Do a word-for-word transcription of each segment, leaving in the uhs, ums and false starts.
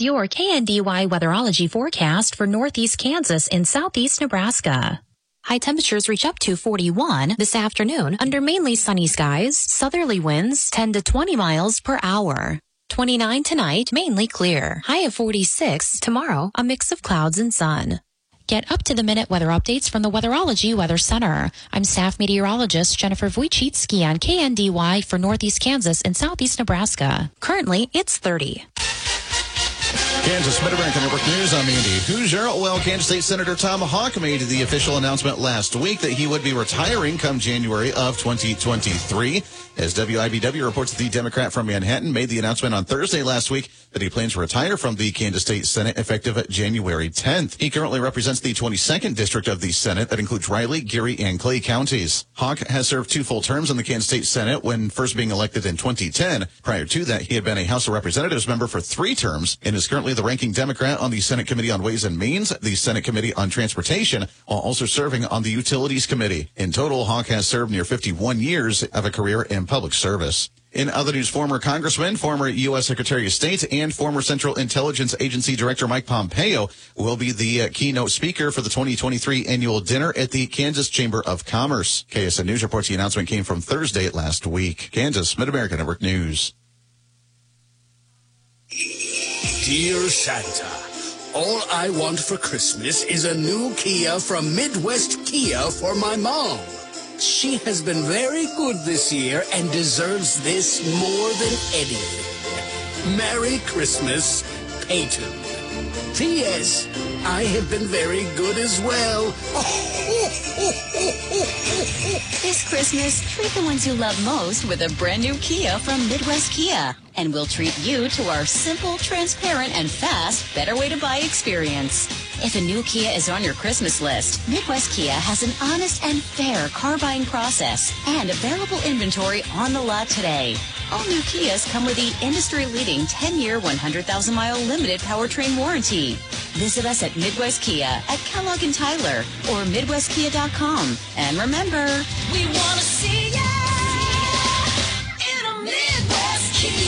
your K N D Y weatherology forecast for northeast Kansas and southeast Nebraska. High temperatures reach up to forty-one this afternoon under mainly sunny skies, southerly winds ten to twenty miles per hour. twenty-nine tonight, mainly clear. High of forty-six tomorrow, a mix of clouds and sun. Get up-to-the-minute weather updates from the Weatherology Weather Center. I'm staff meteorologist Jennifer Wojcicki on K N D Y for northeast Kansas and southeast Nebraska. Currently, it's thirty. Kansas Mid-American Network News, I'm Andy Hoosier. Well, Kansas State Senator Tom Hawk made the official announcement last week that he would be retiring come January of twenty twenty-three. As W I B W reports, the Democrat from Manhattan made the announcement on Thursday last week that he plans to retire from the Kansas State Senate effective January tenth. He currently represents the twenty-second District of the Senate that includes Riley, Geary, and Clay counties. Hawk has served two full terms in the Kansas State Senate when first being elected in twenty ten. Prior to that, he had been a House of Representatives member for three terms and is currently the ranking Democrat on the Senate Committee on Ways and Means, the Senate Committee on Transportation, while also serving on the Utilities Committee. In total, Hawk has served near fifty-one years of a career in public service. In other news, former Congressman, former U S Secretary of State, and former Central Intelligence Agency Director Mike Pompeo will be the uh, keynote speaker for the twenty twenty-three annual dinner at the Kansas Chamber of Commerce. K S N News reports the announcement came from Thursday last week. Kansas Mid-American Network News. Dear Santa, all I want for Christmas is a new Kia from Midwest Kia for my mom. She has been very good this year and deserves this more than anything. Merry Christmas, Peyton. P S. I have been very good as well. This Christmas, treat the ones you love most with a brand new Kia from Midwest Kia. And we'll treat you to our simple, transparent, and fast, better way to buy experience. If a new Kia is on your Christmas list, Midwest Kia has an honest and fair car buying process and available inventory on the lot today. All new Kias come with the industry-leading ten-year, one hundred thousand mile limited powertrain warranty. Visit us at Midwest Kia at Kellogg and Tyler or Midwest Kia dot com. And remember, we want to see ya in a Midwest Kia.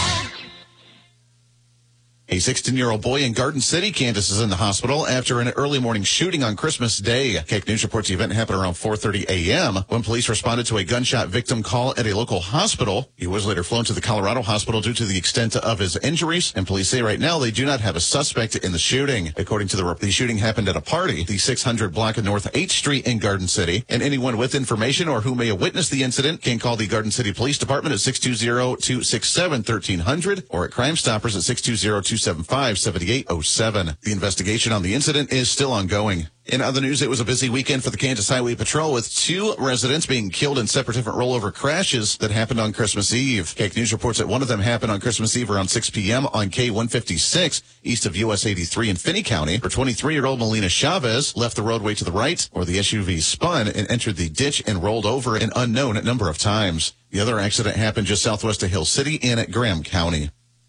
A sixteen-year-old boy in Garden City, Kansas, is in the hospital after an early morning shooting on Christmas Day. K K News reports the event happened around four thirty a.m. when police responded to a gunshot victim call at a local hospital. He was later flown to the Colorado hospital due to the extent of his injuries, and police say right now they do not have a suspect in the shooting. According to the report, the shooting happened at a party, the six hundred block of North eighth Street in Garden City, and anyone with information or who may have witnessed the incident can call the Garden City Police Department at six two zero, two six seven, one three zero zero or at Crime Stoppers at six two zero, two seven five, seven eight zero seven. The investigation on the incident is still ongoing. In other news, it was a busy weekend for the Kansas Highway Patrol with two residents being killed in separate different rollover crashes that happened on Christmas Eve. K K News reports that one of them happened on Christmas Eve around six p.m. on K one fifty-six east of U S eighty-three in Finney County, where twenty-three-year-old Melina Chavez left the roadway to the right, where the S U V spun and entered the ditch and rolled over an unknown number of times. The other accident happened just southwest of Hill City in Graham County.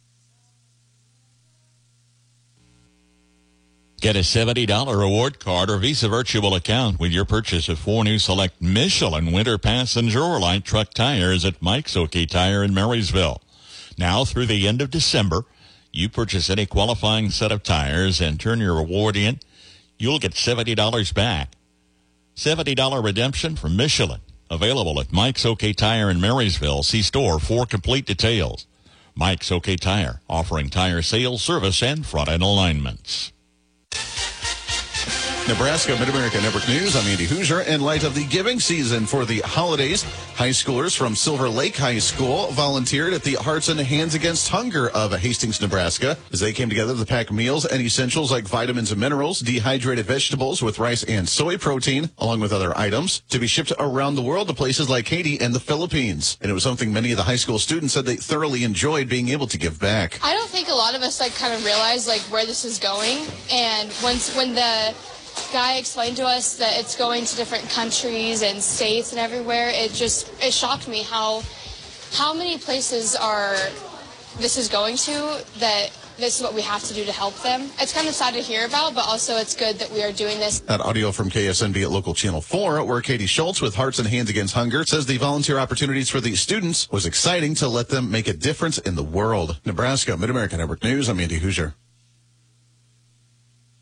Get a seventy dollars reward card or Visa virtual account with your purchase of four new select Michelin Winter Passenger or Light Truck tires at Mike's OK Tire in Marysville. Now through the end of December, you purchase any qualifying set of tires and turn your reward in, you'll get seventy dollars back. seventy dollars redemption from Michelin. Available at Mike's OK Tire in Marysville. See store for complete details. Mike's OK Tire, offering tire sales, service, and front-end alignments. Nebraska Mid-America Network News. I'm Andy Hoosier. In light of the giving season for the holidays, high schoolers from Silver Lake High School volunteered at the Hearts and Hands Against Hunger of Hastings, Nebraska, as they came together to pack meals and essentials like vitamins and minerals, dehydrated vegetables with rice and soy protein, along with other items, to be shipped around the world to places like Haiti and the Philippines. And it was something many of the high school students said they thoroughly enjoyed being able to give back. I don't think a lot of us like kind of realize like where this is going, and once when the guy explained to us that it's going to different countries and states and everywhere, it just it shocked me how how many places are this is going to, that this is what we have to do to help them. It's kind of sad to hear about, but also it's good that we are doing this. That audio from K S N B at Local Channel four, where Katie Schultz with Hearts and Hands Against Hunger says the volunteer opportunities for the students was exciting to let them make a difference in the world. Nebraska Mid-America Network News, I'm Andy Hoosier.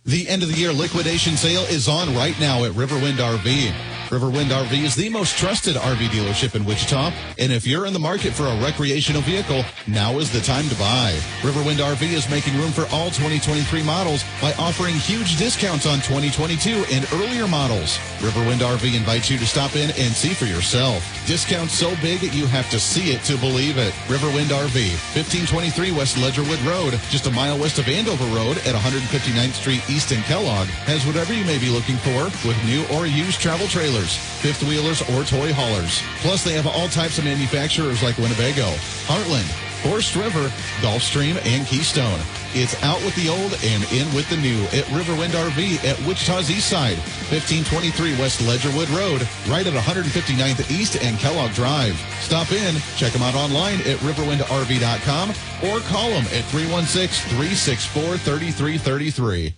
The end of the year liquidation sale is on right now at Riverwind R V. Riverwind R V is the most trusted R V dealership in Wichita, and if you're in the market for a recreational vehicle, now is the time to buy. Riverwind R V is making room for all twenty twenty-three models by offering huge discounts on twenty twenty-two and earlier models. Riverwind R V invites you to stop in and see for yourself. Discounts so big you have to see it to believe it. Riverwind R V, fifteen twenty-three West Ledgerwood Road, just a mile west of Andover Road at one hundred fifty-ninth Street East in Kellogg, has whatever you may be looking for with new or used travel trailers, fifth wheelers, or toy haulers. Plus, they have all types of manufacturers like Winnebago, Heartland, Forest River, Gulfstream, and Keystone. It's out with the old and in with the new at Riverwind R V at Wichita's East Side, fifteen twenty-three West Ledgerwood Road, right at one hundred fifty-ninth East and Kellogg Drive. Stop in, check them out online at riverwind r v dot com, or call them at three one six, three six four, three three three three.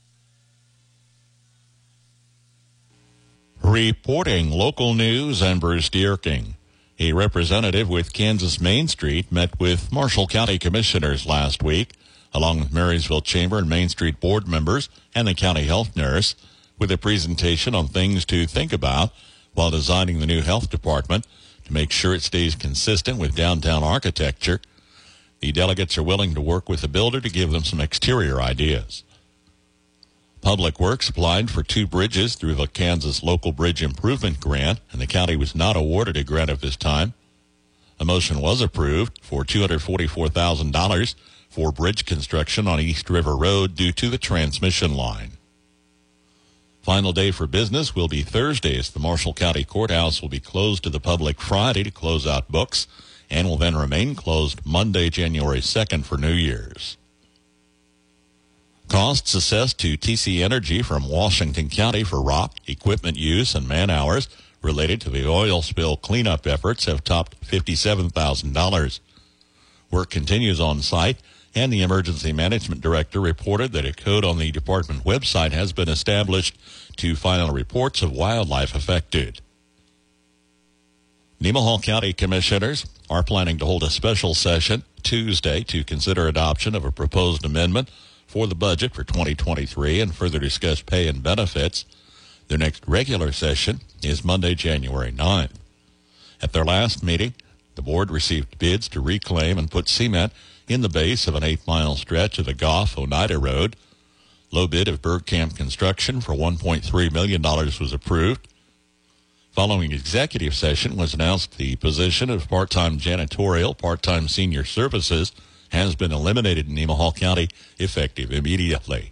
Reporting local news, I'm Bruce Dierking. A representative with Kansas Main Street met with Marshall County commissioners last week, along with Marysville Chamber and Main Street board members and the county health nurse, with a presentation on things to think about while designing the new health department to make sure it stays consistent with downtown architecture. The delegates are willing to work with the builder to give them some exterior ideas. Public Works applied for two bridges through the Kansas Local Bridge Improvement Grant, and the county was not awarded a grant at this time. A motion was approved for two hundred forty-four thousand dollars for bridge construction on East River Road due to the transmission line. Final day for business will be Thursday, as the Marshall County Courthouse will be closed to the public Friday to close out books and will then remain closed Monday, January second for New Year's. Costs assessed to T C Energy from Washington County for rock, equipment use, and man-hours related to the oil spill cleanup efforts have topped fifty-seven thousand dollars. Work continues on site, and the emergency management director reported that a code on the department website has been established to file reports of wildlife affected. Nemaha County commissioners are planning to hold a special session Tuesday to consider adoption of a proposed amendment for the budget for twenty twenty-three and further discuss pay and benefits. Their next regular session is Monday, January ninth. At their last meeting, the board received bids to reclaim and put cement in the base of an eight-mile stretch of the Goff-Oneida Road. Low bid of Bergkamp Construction for one point three million dollars was approved. Following executive session was announced the position of part-time janitorial, part-time senior services has been eliminated in Nemaha County effective immediately.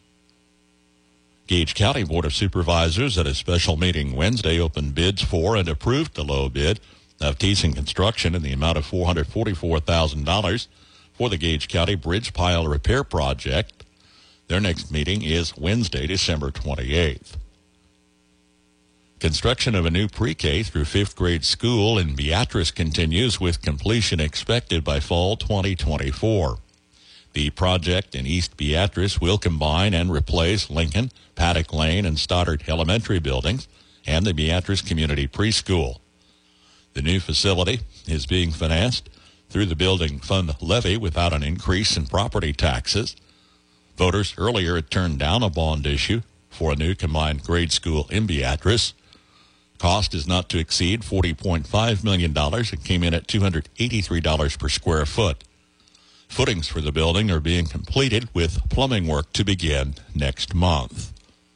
Gage County Board of Supervisors at a special meeting Wednesday opened bids for and approved the low bid of Thiessen Construction in the amount of four hundred forty-four thousand dollars for the Gage County Bridge Pile Repair Project. Their next meeting is Wednesday, December twenty-eighth. Construction of a new pre-K through fifth grade school in Beatrice continues, with completion expected by fall twenty twenty-four. The project in East Beatrice will combine and replace Lincoln, Paddock Lane, and Stoddard elementary buildings and the Beatrice Community Preschool. The new facility is being financed through the building fund levy without an increase in property taxes. Voters earlier had turned down a bond issue for a new combined grade school in Beatrice. Cost is not to exceed forty point five million dollars. It came in at two hundred eighty-three dollars per square foot. Footings for the building are being completed, with plumbing work to begin next month.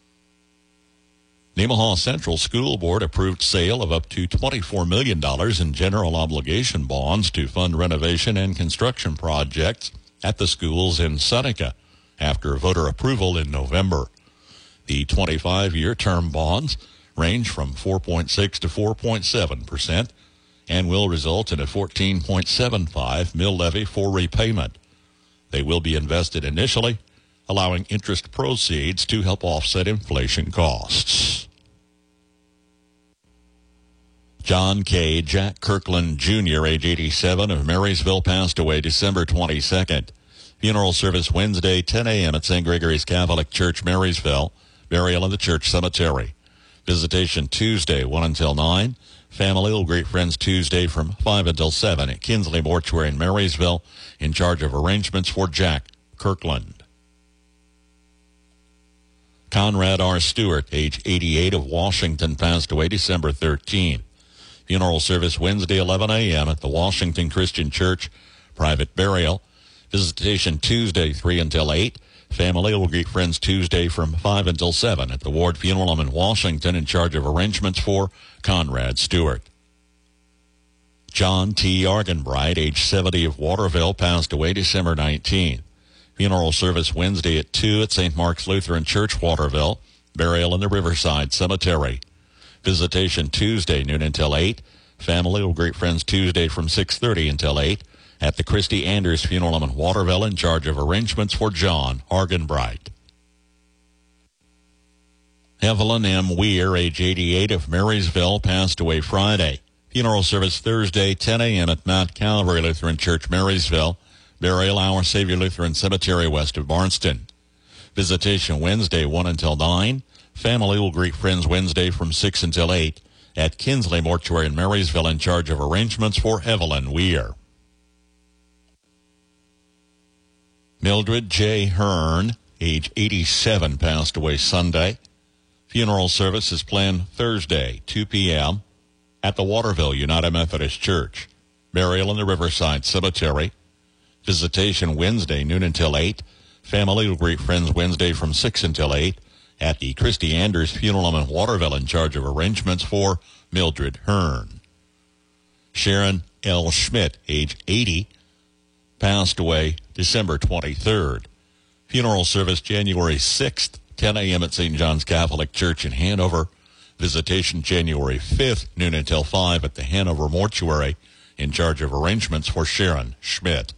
Nemaha Central School Board approved sale of up to twenty-four million dollars in general obligation bonds to fund renovation and construction projects at the schools in Seneca after voter approval in November. The twenty-five-year term bonds range from four point six to four point seven percent and will result in a fourteen point seven five mill levy for repayment. They will be invested initially, allowing interest proceeds to help offset inflation costs. John K. Jack Kirkland Junior, age eighty-seven, of Marysville, passed away December twenty-second. Funeral service Wednesday, ten a.m. at Saint Gregory's Catholic Church, Marysville. Burial in the church cemetery. Visitation Tuesday, one until nine. Family will greet friends Tuesday from five until seven at Kinsley Mortuary in Marysville, in charge of arrangements for Jack Kirkland. Conrad R. Stewart, age eighty-eight, of Washington, passed away December thirteenth. Funeral service Wednesday, eleven a.m. at the Washington Christian Church. Private burial. Visitation Tuesday, three until eight. Family will greet friends Tuesday from five until seven at the Ward Funeral Home in Washington, in charge of arrangements for Conrad Stewart. John T. Argenbright, age seventy, of Waterville, passed away December nineteenth. Funeral service Wednesday at two at Saint Mark's Lutheran Church, Waterville. Burial in the Riverside Cemetery. Visitation Tuesday, noon until eight. Family will greet friends Tuesday from six thirty until eight at the Christy Anders Funeral Home in Waterville, in charge of arrangements for John Argenbright. Evelyn M. Weir, age eighty-eight, of Marysville, passed away Friday. Funeral service Thursday, ten a.m. at Mount Calvary Lutheran Church, Marysville. Burial Our Savior Lutheran Cemetery, west of Barnston. Visitation Wednesday, one until nine. Family will greet friends Wednesday from six until eight at Kinsley Mortuary in Marysville, in charge of arrangements for Evelyn Weir. Mildred J. Hearn, age eighty-seven, passed away Sunday. Funeral service is planned Thursday, two p.m. at the Waterville United Methodist Church. Burial in the Riverside Cemetery. Visitation Wednesday, noon until eight. Family will greet friends Wednesday from six until eight at the Christy Anders Funeral Home in Waterville, in charge of arrangements for Mildred Hearn. Sharon L. Schmidt, age eighty, passed away December twenty-third. Funeral service January sixth, ten a.m. at Saint John's Catholic Church in Hanover. Visitation January fifth, noon until five at the Hanover Mortuary, in charge of arrangements for Sharon Schmidt.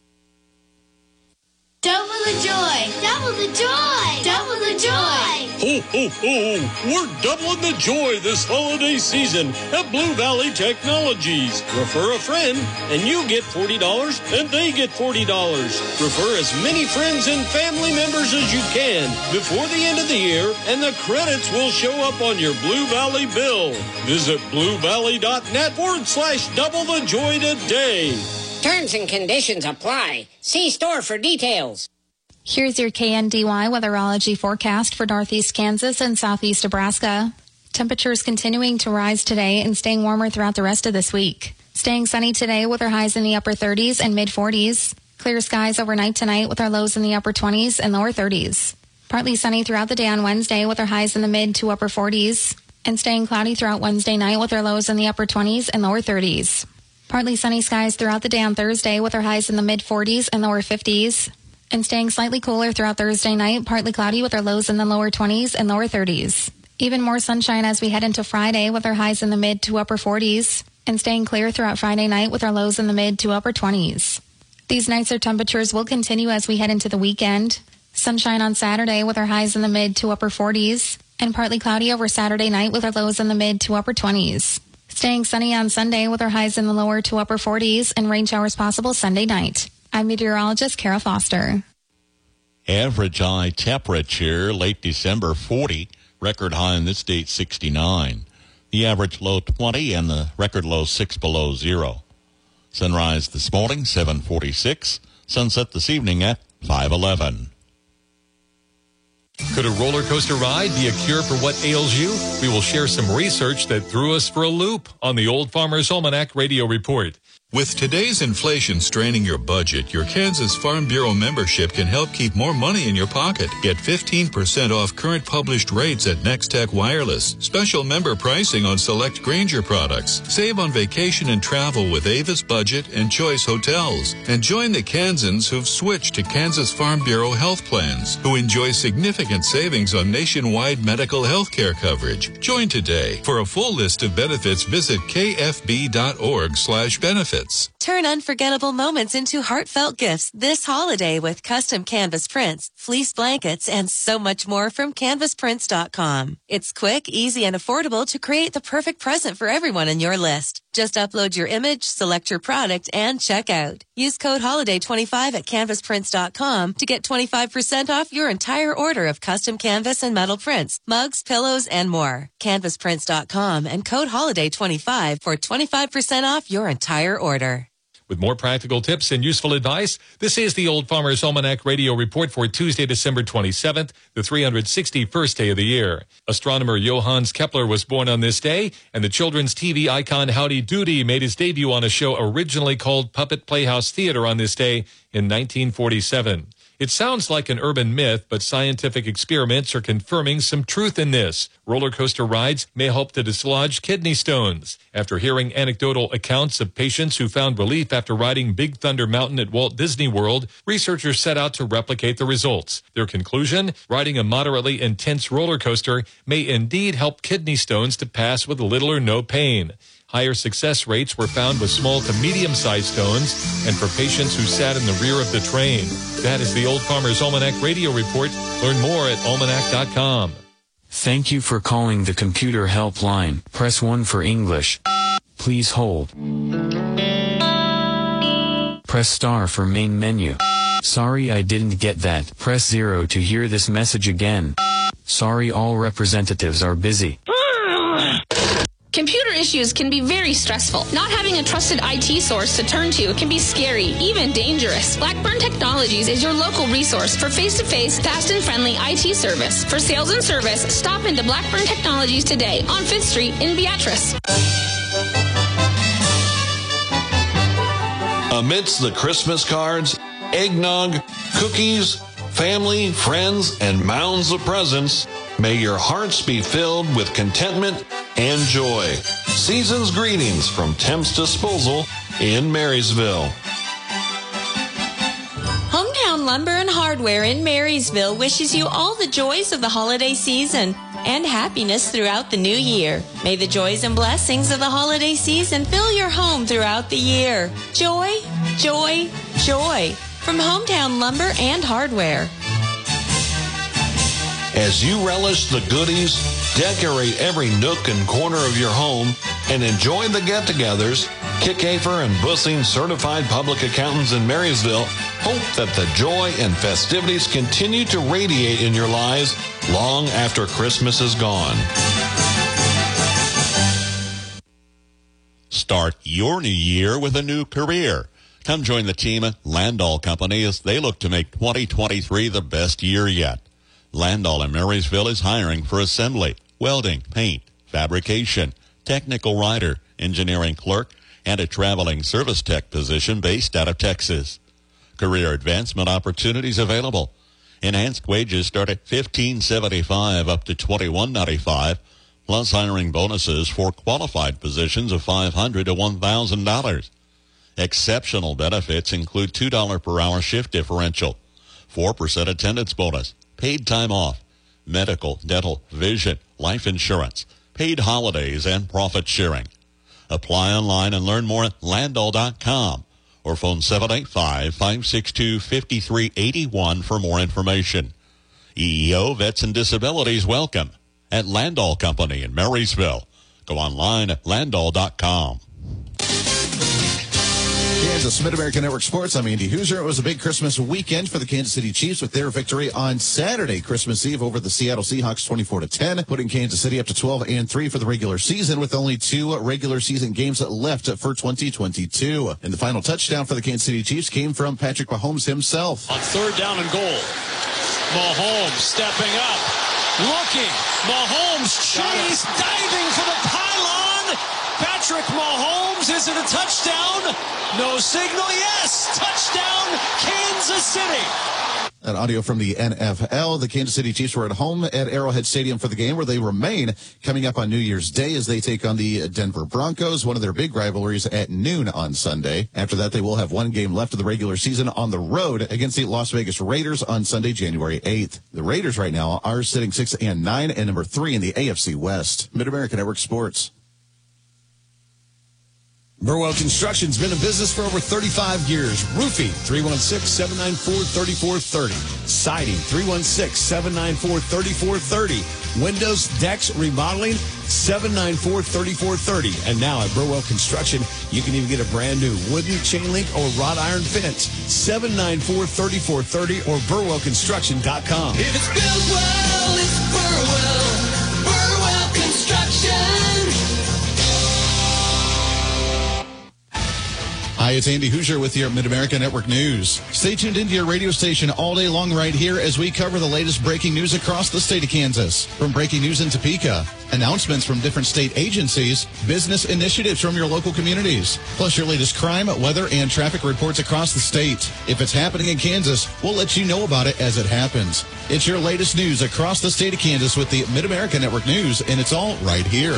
Double the joy! Double the joy! Double the joy! Ho, ho, ho! We're doubling the joy this holiday season at Blue Valley Technologies. Refer a friend, and you get forty dollars, and they get forty dollars. Refer as many friends and family members as you can before the end of the year, and the credits will show up on your Blue Valley bill. Visit bluevalley.net forward slash double the joy today. Terms and conditions apply. See store for details. Here's your K N D Y weatherology forecast for northeast Kansas and southeast Nebraska. Temperatures continuing to rise today and staying warmer throughout the rest of this week. Staying sunny today with our highs in the upper thirties and mid forties. Clear skies overnight tonight with our lows in the upper twenties and lower thirties. Partly sunny throughout the day on Wednesday with our highs in the mid to upper forties. And staying cloudy throughout Wednesday night with our lows in the upper twenties and lower thirties. Partly sunny skies throughout the day on Thursday with our highs in the mid forties and lower fifties. And staying slightly cooler throughout Thursday night, partly cloudy with our lows in the lower twenties and lower thirties. Even more sunshine as we head into Friday with our highs in the mid to upper forties. And staying clear throughout Friday night with our lows in the mid to upper twenties. These nicer temperatures will continue as we head into the weekend. Sunshine on Saturday with our highs in the mid to upper forties. And partly cloudy over Saturday night with our lows in the mid to upper twenties. Staying sunny on Sunday with our highs in the lower to upper forties and rain showers possible Sunday night. I'm meteorologist Kara Foster. Average high temperature late December forty. Record high in this date sixty-nine. The average low twenty and the record low six below zero. Sunrise this morning seven forty-six. Sunset this evening at five eleven. Could a roller coaster ride be a cure for what ails you? We will share some research that threw us for a loop on the Old Farmer's Almanac Radio Report. With today's inflation straining your budget, your Kansas Farm Bureau membership can help keep more money in your pocket. Get fifteen percent off current published rates at Nextech Wireless. Special member pricing on select Grainger products. Save on vacation and travel with Avis Budget and Choice Hotels. And join the Kansans who've switched to Kansas Farm Bureau health plans, who enjoy significant savings on nationwide medical health care coverage. Join today. For a full list of benefits, visit kfb.org slash benefits. Turn unforgettable moments into heartfelt gifts this holiday with custom canvas prints, fleece blankets, and so much more from canvas prints dot com. It's quick, easy, and affordable to create the perfect present for everyone in your list. Just upload your image, select your product, and check out. Use code holiday twenty-five at canvas prints dot com to get twenty-five percent off your entire order of custom canvas and metal prints, mugs, pillows, and more. canvas prints dot com and code holiday twenty-five for twenty-five percent off your entire order. With more practical tips and useful advice, this is the Old Farmer's Almanac Radio Report for Tuesday, December twenty-seventh, the three hundred sixty-first day of the year. Astronomer Johannes Kepler was born on this day, and the children's T V icon Howdy Doody made his debut on a show originally called Puppet Playhouse Theater on this day in nineteen forty-seven. It sounds like an urban myth, but scientific experiments are confirming some truth in this. Roller coaster rides may help to dislodge kidney stones. After hearing anecdotal accounts of patients who found relief after riding Big Thunder Mountain at Walt Disney World, researchers set out to replicate the results. Their conclusion, riding a moderately intense roller coaster may indeed help kidney stones to pass with little or no pain. Higher success rates were found with small to medium-sized stones and for patients who sat in the rear of the train. That is the Old Farmer's Almanac Radio Report. Learn more at almanac dot com. Thank you for calling the computer helpline. Press one for English. Please hold. Press star for main menu. Sorry, I didn't get that. Press zero to hear this message again. Sorry, all representatives are busy. Computer issues can be very stressful. Not having a trusted I T source to turn to can be scary, even dangerous. Blackburn Technologies is your local resource for face-to-face, fast and friendly I T service. For sales and service, stop into Blackburn Technologies today on fifth street in Beatrice. Amidst the Christmas cards, eggnog, cookies, family, friends, and mounds of presents, may your hearts be filled with contentment and joy. Season's greetings from Temps Disposal in Marysville. Hometown Lumber and Hardware in Marysville wishes you all the joys of the holiday season and happiness throughout the new year. May the joys and blessings of the holiday season fill your home throughout the year. Joy, joy, joy from Hometown Lumber and Hardware. As you relish the goodies, decorate every nook and corner of your home, and enjoy the get-togethers, Kickhafer and Bussing Certified Public Accountants in Marysville hope that the joy and festivities continue to radiate in your lives long after Christmas is gone. Start your new year with a new career. Come join the team at Landall Company as they look to make twenty twenty-three the best year yet. Landall in Marysville is hiring for assembly, welding, paint, fabrication, technical writer, engineering clerk, and a traveling service tech position based out of Texas. Career advancement opportunities available. Enhanced wages start at fifteen seventy-five up to twenty-one ninety-five, plus hiring bonuses for qualified positions of five hundred to one thousand dollars. Exceptional benefits include two dollars per hour shift differential, four percent attendance bonus, paid time off, medical, dental, vision, life insurance, paid holidays, and profit sharing. Apply online and learn more at landall dot com or phone seven eight five, five six two, five three eight one for more information. E E O Vets and Disabilities welcome at Landall Company in Marysville. Go online at landall dot com. Kansas Mid-American Network Sports. I'm Andy Hooser. It was a big Christmas weekend for the Kansas City Chiefs with their victory on Saturday, Christmas Eve, over the Seattle Seahawks twenty-four to ten, putting Kansas City up to twelve and three for the regular season with only two regular season games left for twenty twenty-two. And the final touchdown for the Kansas City Chiefs came from Patrick Mahomes himself. On third down and goal, Mahomes stepping up, looking, Mahomes chase, diving for the pylon. Patrick Mahomes, is it a touchdown? No signal, yes! Touchdown, Kansas City! An audio from the N F L. The Kansas City Chiefs were at home at Arrowhead Stadium for the game, where they remain coming up on New Year's Day as they take on the Denver Broncos, one of their big rivalries, at noon on Sunday. After that, they will have one game left of the regular season on the road against the Las Vegas Raiders on Sunday, January eighth. The Raiders right now are sitting six and nine and number three in the A F C West. Mid-American Network Sports. Burwell Construction's been in business for over thirty-five years. Roofing, three one six, seven nine four, three four three zero. Siding, three one six, seven nine four, three four three zero. Windows, decks, remodeling, seven nine four, three four three zero. And now at Burwell Construction, you can even get a brand new wooden, chain link, or wrought iron fence. seven nine four, three four three zero or burwell construction dot com. If it's built well, it's Burwell. Burwell Construction. Hi, it's Andy Hoosier with your Mid-America Network News. Stay tuned into your radio station all day long right here as we cover the latest breaking news across the state of Kansas. From breaking news in Topeka, announcements from different state agencies, business initiatives from your local communities, plus your latest crime, weather, and traffic reports across the state. If it's happening in Kansas, we'll let you know about it as it happens. It's your latest news across the state of Kansas with the Mid-America Network News, and it's all right here.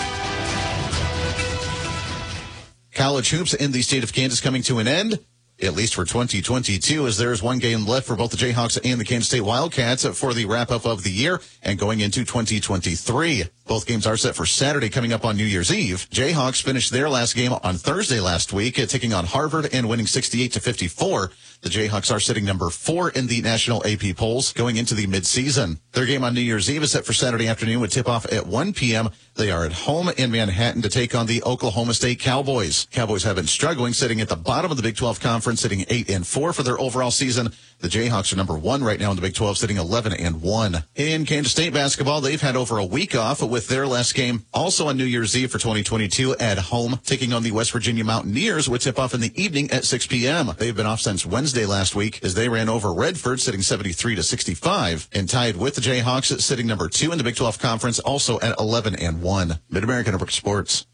College hoops in the state of Kansas coming to an end, at least for twenty twenty-two, as there is one game left for both the Jayhawks and the Kansas State Wildcats for the wrap-up of the year and going into twenty twenty-three. Both games are set for Saturday coming up on New Year's Eve. Jayhawks finished their last game on Thursday last week, taking on Harvard and winning sixty-eight to fifty-four. The Jayhawks are sitting number four in the national A P polls going into the midseason. Their game on New Year's Eve is set for Saturday afternoon with tip-off at one p.m. They are at home in Manhattan to take on the Oklahoma State Cowboys. Cowboys have been struggling, sitting at the bottom of the Big twelve Conference, sitting eight and four for their overall season. The Jayhawks are number one right now in the Big twelve, sitting eleven and one. In Kansas State basketball, they've had over a week off with their last game also on New Year's Eve for twenty twenty-two at home, taking on the West Virginia Mountaineers with tip-off in the evening at six p.m. They've been off since Wednesday last week as they ran over Redford, sitting seventy-three to sixty-five, and tied with the Jayhawks, sitting number two in the Big twelve Conference, also at eleven and one. Mid-America Network Sports.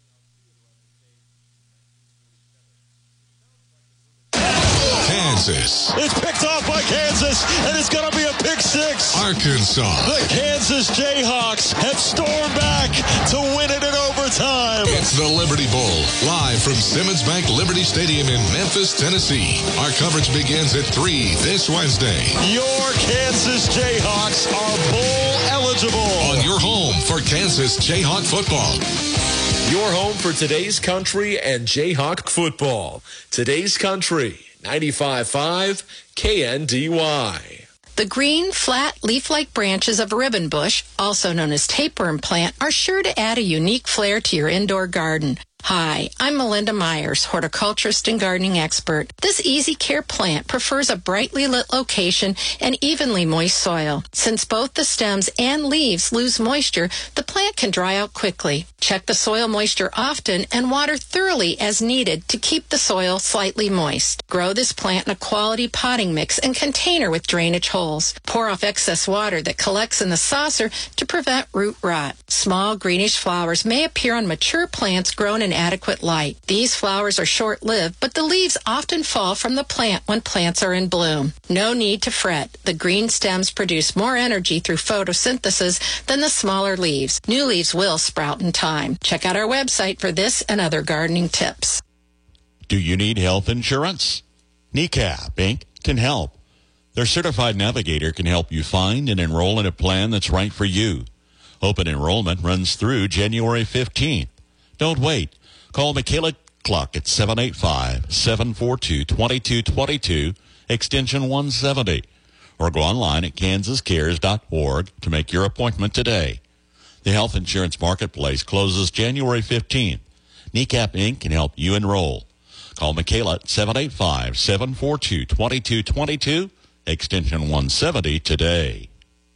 Kansas. It's picked off by Kansas, and it's going to be a pick six. Arkansas. The Kansas Jayhawks have stormed back to win it in overtime. It's the Liberty Bowl, live from Simmons Bank Liberty Stadium in Memphis, Tennessee. Our coverage begins at three this Wednesday. Your Kansas Jayhawks are bowl eligible. On your home for Kansas Jayhawk football. Your home for today's country and Jayhawk football. Today's country. ninety-five point five K N D Y. The green, flat, leaf-like branches of a ribbon bush, also known as tapeworm plant, are sure to add a unique flair to your indoor garden. Hi, I'm Melinda Myers, horticulturist and gardening expert. This easy care plant prefers a brightly lit location and evenly moist soil. Since both the stems and leaves lose moisture, the plant can dry out quickly. Check the soil moisture often and water thoroughly as needed to keep the soil slightly moist. Grow this plant in a quality potting mix and container with drainage holes. Pour off excess water that collects in the saucer to prevent root rot. Small greenish flowers may appear on mature plants grown in adequate light. These flowers are short-lived, but the leaves often fall from the plant when plants are in bloom. No need to fret. The green stems produce more energy through photosynthesis than the smaller leaves. New leaves will sprout in time. Check out our website for this and other gardening tips. Do you need health insurance? Kneecap Incorporated can help. Their certified navigator can help you find and enroll in a plan that's right for you. Open enrollment runs through January fifteenth. Don't wait. Call Michaela Cluck at seven eight five, seven four two, two two two two, extension one seventy, or go online at kansas cares dot org to make your appointment today. The health insurance marketplace closes January fifteenth. Kneecap Incorporated can help you enroll. Call Michaela at seven eight five, seven four two, two two two two, extension one seventy today.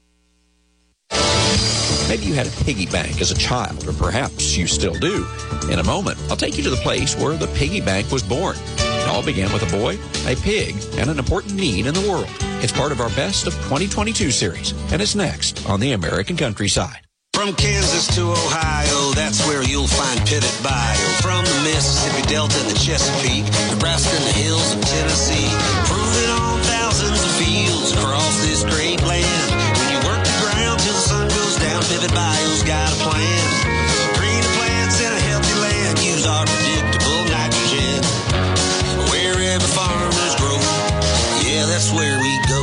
Maybe you had a piggy bank as a child, or perhaps you still do. In a moment, I'll take you to the place where the piggy bank was born. It all began with a boy, a pig, and an important need in the world. It's part of our Best of twenty twenty-two series, and it's next on the American Countryside. From Kansas to Ohio, that's where you'll find Pivot Bio. From the Mississippi Delta and the Chesapeake, Nebraska and the hills of Tennessee, proving on thousands of fields across this great land. When you work the ground till the sun goes down, Pivot Bio's got a plan. Greener plants in a healthy land, use our predictable nitrogen. Wherever farmers grow, yeah, that's where we go.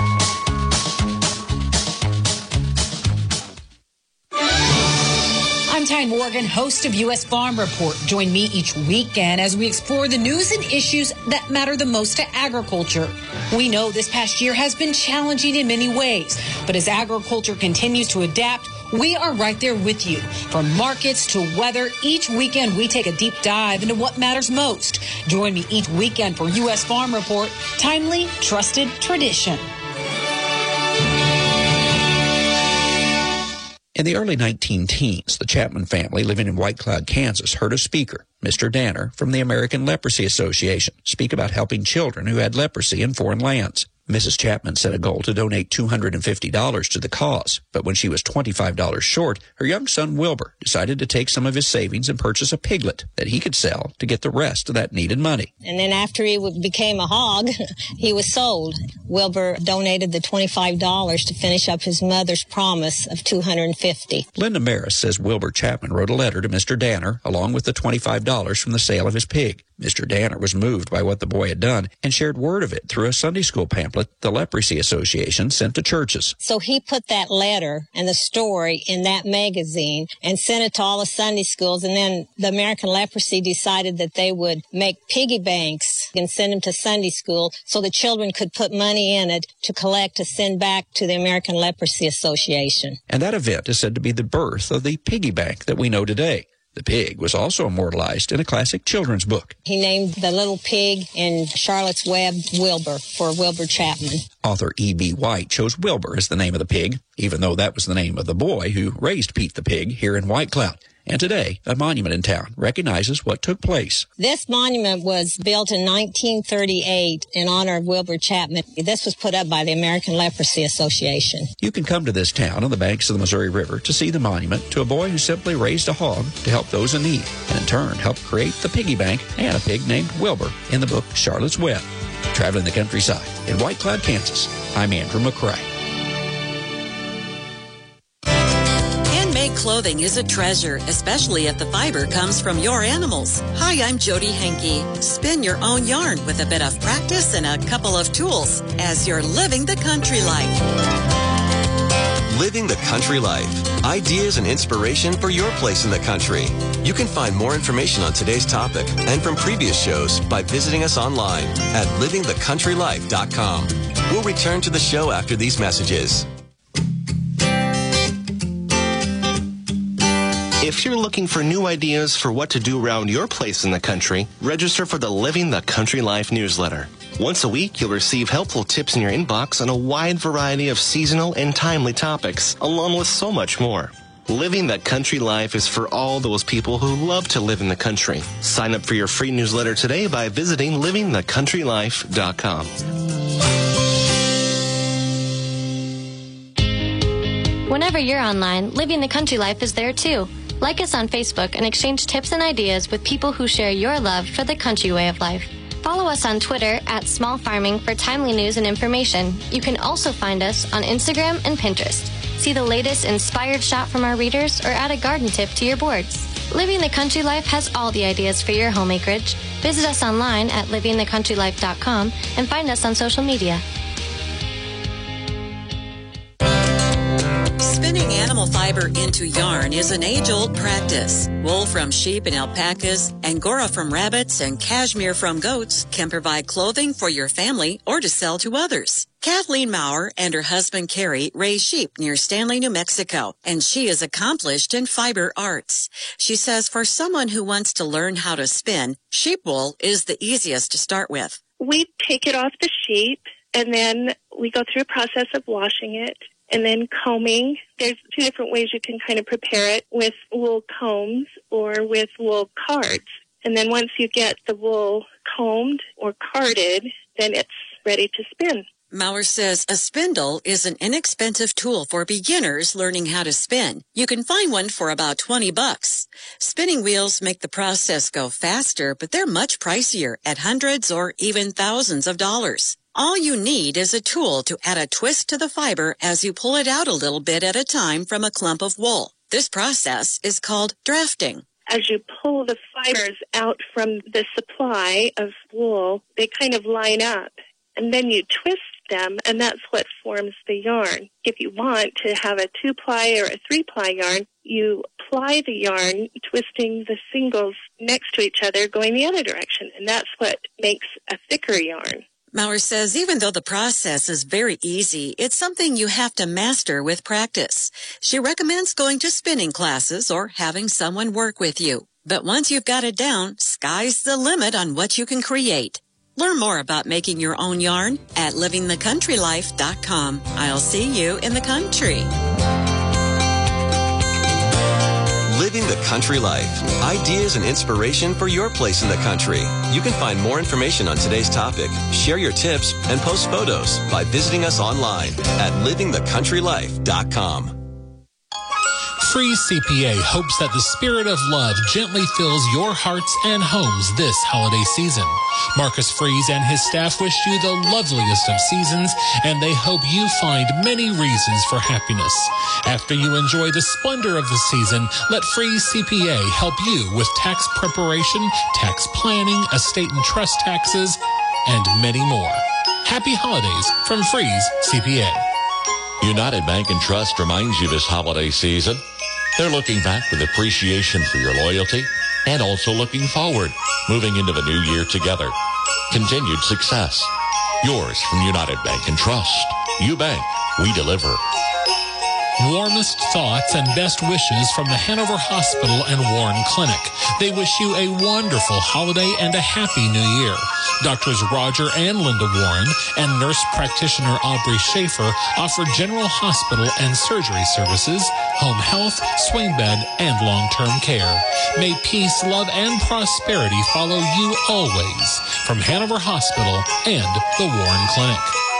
I'm Ty Morgan, host of U S Farm Report. Join me each weekend as we explore the news and issues that matter the most to agriculture. We know this past year has been challenging in many ways, but as agriculture continues to adapt, we are right there with you. From markets to weather, each weekend we take a deep dive into what matters most. Join me each weekend for U S Farm Report, timely, trusted tradition. In the early nineteen teens, the Chapman family living in White Cloud, Kansas, heard a speaker, Mister Danner, from the American Leprosy Association, speak about helping children who had leprosy in foreign lands. Missus Chapman set a goal to donate two hundred fifty dollars to the cause, but when she was twenty-five dollars short, her young son Wilbur decided to take some of his savings and purchase a piglet that he could sell to get the rest of that needed money. And then after he became a hog, he was sold. Wilbur donated the twenty-five dollars to finish up his mother's promise of two hundred fifty dollars. Linda Maris says Wilbur Chapman wrote a letter to Mister Danner along with the twenty-five dollars from the sale of his pig. Mister Danner was moved by what the boy had done and shared word of it through a Sunday school pamphlet the Leprosy Association sent to churches. So he put that letter and the story in that magazine and sent it to all the Sunday schools. And then the American Leprosy decided that they would make piggy banks and send them to Sunday school so the children could put money in it to collect to send back to the American Leprosy Association. And that event is said to be the birth of the piggy bank that we know today. The pig was also immortalized in a classic children's book. He named the little pig in Charlotte's Web Wilbur for Wilbur Chapman. Author E B. White chose Wilbur as the name of the pig, even though that was the name of the boy who raised Pete the pig here in White Cloud. And today, a monument in town recognizes what took place. This monument was built in nineteen thirty-eight in honor of Wilbur Chapman. This was put up by the American Leprosy Association. You can come to this town on the banks of the Missouri River to see the monument to a boy who simply raised a hog to help those in need, and in turn helped create the piggy bank and a pig named Wilbur in the book Charlotte's Web. Traveling the countryside in White Cloud, Kansas, I'm Andrew McCrae. Clothing is a treasure, especially if the fiber comes from your animals. Hi, I'm Jody Henke. Spin your own yarn with a bit of practice and a couple of tools as you're living the country life. Living the country life. Ideas and inspiration for your place in the country. You can find more information on today's topic and from previous shows by visiting us online at living the country life dot com. We'll return to the show after these messages. If you're looking for new ideas for what to do around your place in the country, register for the Living the Country Life newsletter. Once a week, you'll receive helpful tips in your inbox on a wide variety of seasonal and timely topics, along with so much more. Living the Country Life is for all those people who love to live in the country. Sign up for your free newsletter today by visiting living the country life dot com. Whenever you're online, Living the Country Life is there too. Like us on Facebook and exchange tips and ideas with people who share your love for the country way of life. Follow us on Twitter at Small Farming for timely news and information. You can also find us on Instagram and Pinterest. See the latest inspired shot from our readers or add a garden tip to your boards. Living the Country Life has all the ideas for your home acreage. Visit us online at living the country life dot com and find us on social media. Spinning animal fiber into yarn is an age-old practice. Wool from sheep and alpacas, Angora from rabbits, and cashmere from goats can provide clothing for your family or to sell to others. Kathleen Maurer and her husband Carrie raise sheep near Stanley, New Mexico, and she is accomplished in fiber arts. She says for someone who wants to learn how to spin, sheep wool is the easiest to start with. We take it off the sheep, and then we go through a process of washing it. And then combing. There's two different ways you can kind of prepare it, with wool combs or with wool cards. And then once you get the wool combed or carded, then it's ready to spin. Maurer says a spindle is an inexpensive tool for beginners learning how to spin. You can find one for about twenty bucks. Spinning wheels make the process go faster, but they're much pricier at hundreds or even thousands of dollars. All you need is a tool to add a twist to the fiber as you pull it out a little bit at a time from a clump of wool. This process is called drafting. As you pull the fibers out from the supply of wool, they kind of line up, and then you twist them, and that's what forms the yarn. If you want to have a two-ply or a three-ply yarn, you ply the yarn, twisting the singles next to each other, going the other direction, and that's what makes a thicker yarn. Maurer says even though the process is very easy, it's something you have to master with practice. She recommends going to spinning classes or having someone work with you. But once you've got it down, sky's the limit on what you can create. Learn more about making your own yarn at living the country life dot com. I'll see you in the country. Living the Country Life. Ideas and inspiration for your place in the country. You can find more information on today's topic, share your tips, and post photos by visiting us online at living the country life dot com. Freeze C P A hopes that the spirit of love gently fills your hearts and homes this holiday season. Marcus Freeze and his staff wish you the loveliest of seasons, and they hope you find many reasons for happiness. After you enjoy the splendor of the season, let Freeze C P A help you with tax preparation, tax planning, estate and trust taxes, and many more. Happy holidays from Freeze C P A. United Bank and Trust reminds you this holiday season, they're looking back with appreciation for your loyalty and also looking forward, moving into the new year together. Continued success. Yours from United Bank and Trust. You bank, we deliver. Warmest thoughts and best wishes from the Hanover Hospital and Warren Clinic. They wish you a wonderful holiday and a happy new year. Doctors Roger and Linda Warren and nurse practitioner Aubrey Schaefer offer general hospital and surgery services, home health, swing bed, and long-term care. May peace, love, and prosperity follow you always from Hanover Hospital and the Warren Clinic.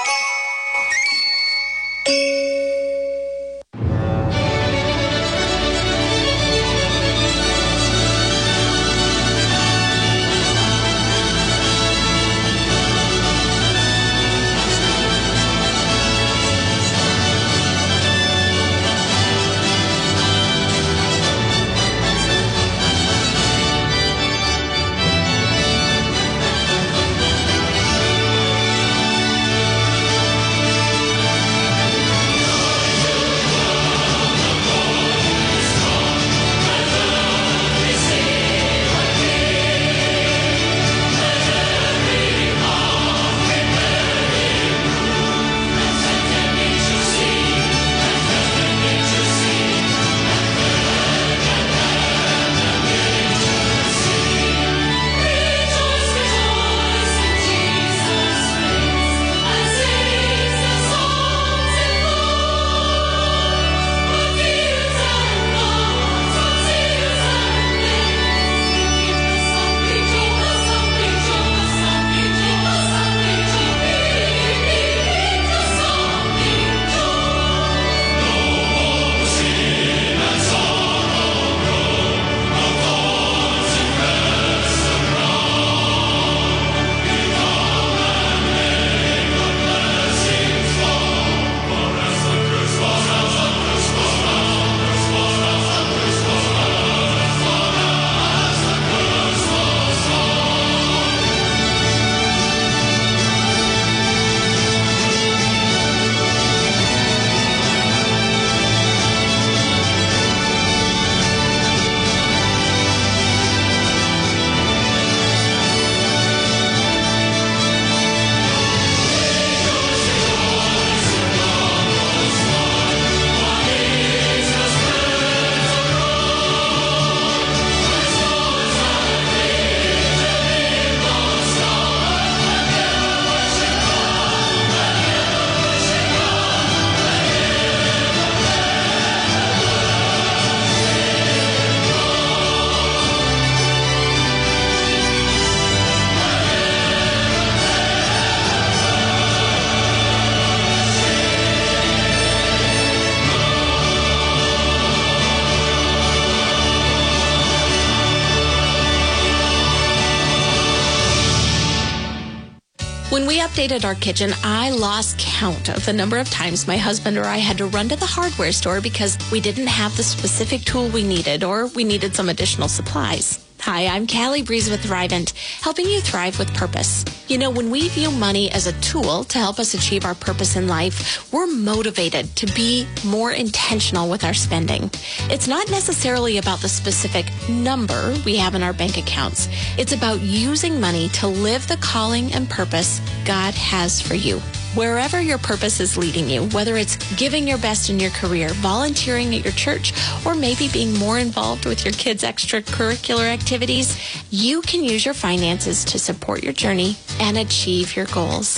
When we updated our kitchen, I lost count of the number of times my husband or I had to run to the hardware store because we didn't have the specific tool we needed or we needed some additional supplies. Hi, I'm Callie Breeze with Thrivent, helping you thrive with purpose. You know, when we view money as a tool to help us achieve our purpose in life, we're motivated to be more intentional with our spending. It's not necessarily about the specific number we have in our bank accounts. It's about using money to live the calling and purpose God has for you. Wherever your purpose is leading you, whether it's giving your best in your career, volunteering at your church, or maybe being more involved with your kids' extracurricular activities, you can use your finances to support your journey and achieve your goals.